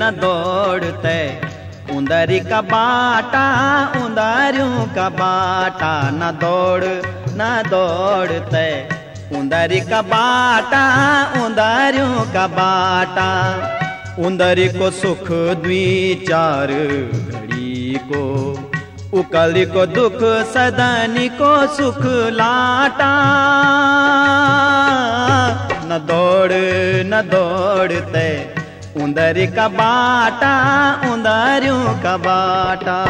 न दौड़ते उंदरी का बाटा उंदरियों का बाटा न दौड़ते उंदरी का बाटा उंदरियों का बाटा। उंदरी को सुख द्विचार घड़ी को उकली को दुख सदनी को सुख लाटा। न दौड़ते उंदरी का बाटा उंदरियों का बाटा।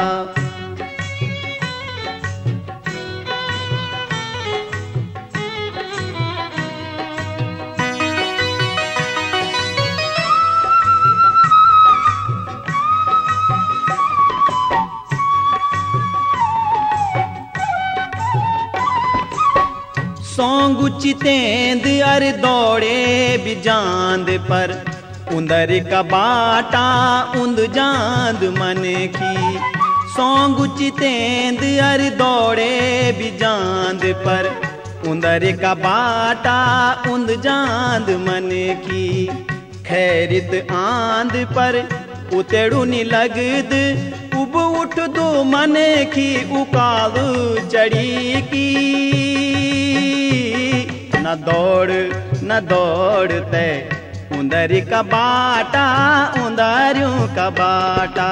सोंगु चितेंद अर दौड़े बिजांद पर उंदरी का बाटा उंद जांद मन की। सोंगु चितेंद अर दौड़े बिजांद पर उंदरी का बाटा उंद जांद मन की। खैरित आंद पर उतेड़ुनी लगद उब उठ दो मन की उकाल चढ़ी की। न दौड़ते उंदरी का बाटा उंदरियों का बाटा।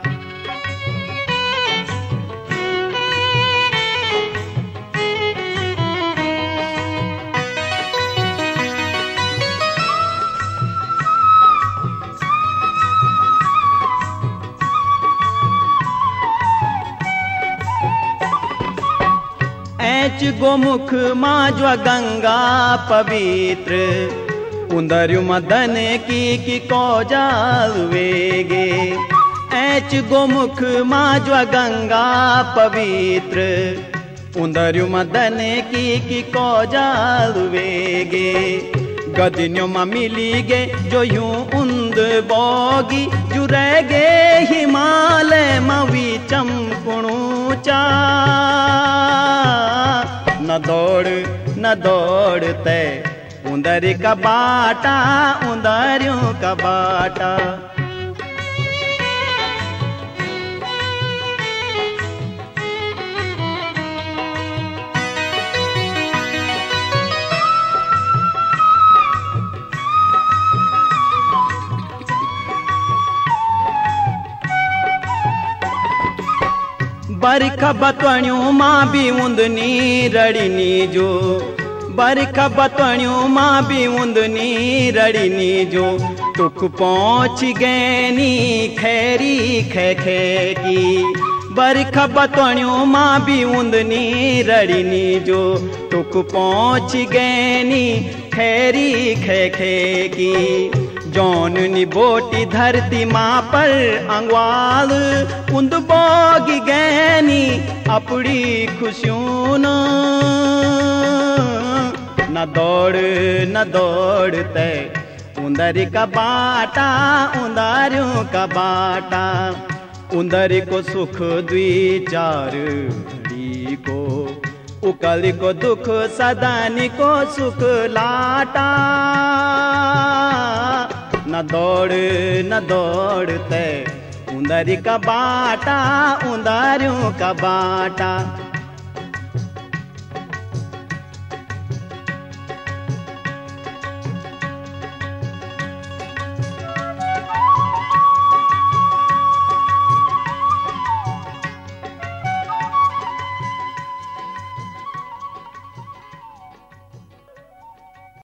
ऐच गोमुख माजवा गंगा पवित्र उंदरियु मदन की को जाल वेगे। ऐच गोमुख माजवा गंगा पवित्र उंदरियु मदन की को जाल वेगे। गदिन्यों मा मिली गे जो यूं उंद बोगी जो रह गे हिमालय मवी चमकुणु चा। न दौड़ते उंदरी का बाटा उंदरियों का बाटा। बरखा बतवणियों माँ भी उंदनी रड़नी जो। बरखा बतवणियों माँ भी उंदनी रड़नी जो। तुक पहुँच गैनी खैरी खे की। बरखा बतवणियों माँ भी उंदनी रड़नी जो। तुक पहुँच गैनी खैरी खे की। जौन निबोटी धरती माँ पर अंगवाल उंद बोगी गैनी अपनी खुशियों न दौड़ते उंदरी का बाटा उंदरियों का बाटा। उंदरी को सुख द्विचार घड़ी को उकली को दुख सदनी को सुख लाटा। न दौड़ते उंदरी का बाटा उंदरियों का बाटा।